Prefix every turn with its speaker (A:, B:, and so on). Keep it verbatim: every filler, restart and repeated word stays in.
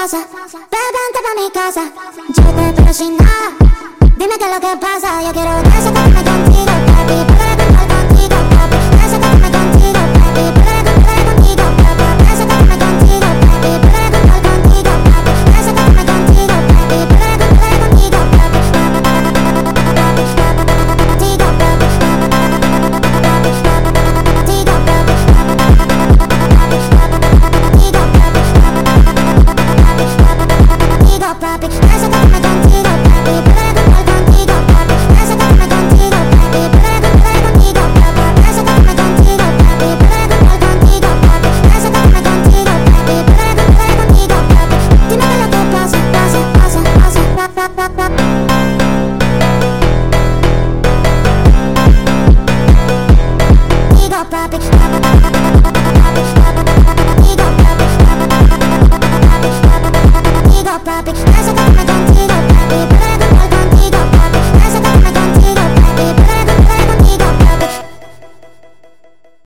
A: pasa. Ven, vente pa' mi casa. Yo te espero sin nada. Dime qué es lo que pasa. Yo quiero desacostarme contigo, papi.